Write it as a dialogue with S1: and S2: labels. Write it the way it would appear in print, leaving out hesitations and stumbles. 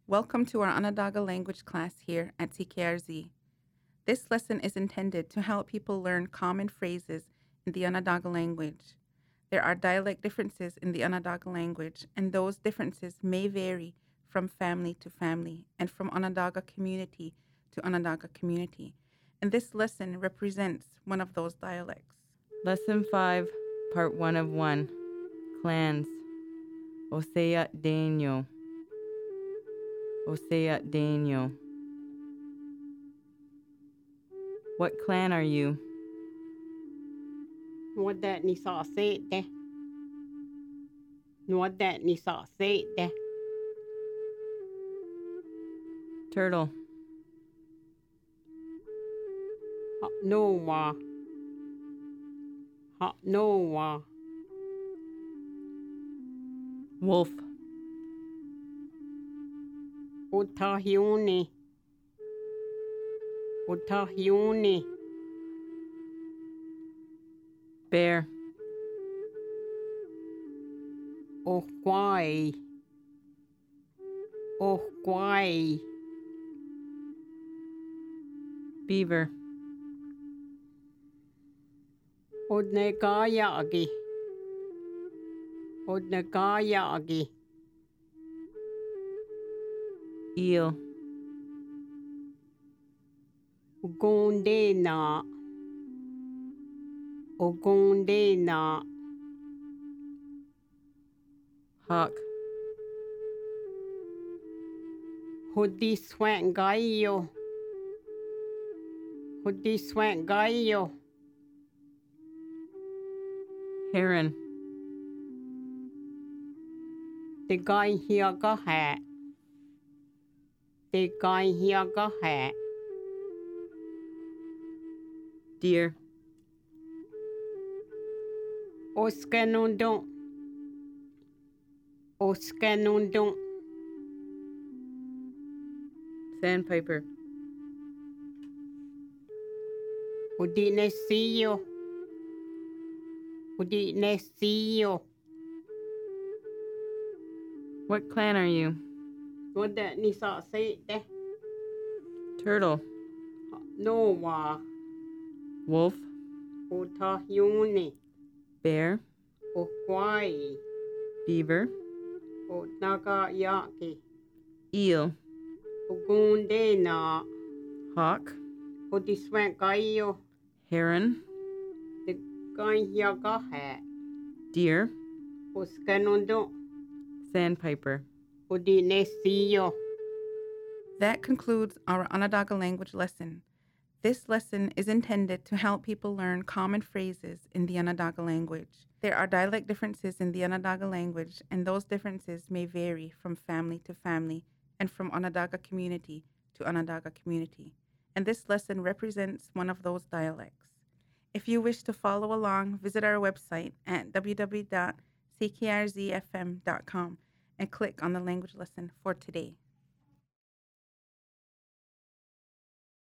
S1: Welcome to our Onondaga language class here at CKRZ. This lesson is intended to help people learn common phrases in the Onondaga language. There are dialect differences in the Onondaga language, and those differences may vary from family to family and from Onondaga community to Onondaga community. And this lesson represents one of those dialects.
S2: Lesson 5, Part 1 of 1. Clans. Osea Daniel. Osea Daniel. What clan are you?
S3: Nuoda ni sa sete. Nuoda ni sa sete.
S2: Turtle.
S3: Ha noa. Ha noa.
S2: Wolf.
S3: Otahione. Otahione.
S2: Bear.
S3: Okwai. Okwai.
S2: Beaver.
S3: Odnegayagi. Odnegayagi.
S2: Eel.
S3: Ogondena. Ogondena.
S2: Hawk.
S3: Hodiswangayo. Hodiswangayo.
S2: Heron.
S3: The guy here got hat. The guy here got hat.
S2: Deer.
S3: Oscanundum. Oscanundum.
S2: Sandpiper.
S3: Udinesillo. Udinesillo.
S2: What clan are you?
S3: What that ni sa say de?
S2: Turtle.
S3: Noa.
S2: Wolf.
S3: Otahune.
S2: Bear.
S3: Okwai.
S2: Beaver.
S3: Onagayaki.
S2: Eel.
S3: Ogundena.
S2: Hawk.
S3: Odiswangayo.
S2: Heron.
S3: The guy here got hat.
S2: Deer.
S3: Oscanundum.
S2: Sandpiper.
S3: Udinesillo.
S1: That concludes our Onondaga language lesson. This lesson is intended to help people learn common phrases in the Onondaga language. There are dialect differences in the Onondaga language, and those differences may vary from family to family and from Onondaga community to Onondaga community. And this lesson represents one of those dialects. If you wish to follow along, visit our website at www.ckrzfm.com and click on the language lesson for today.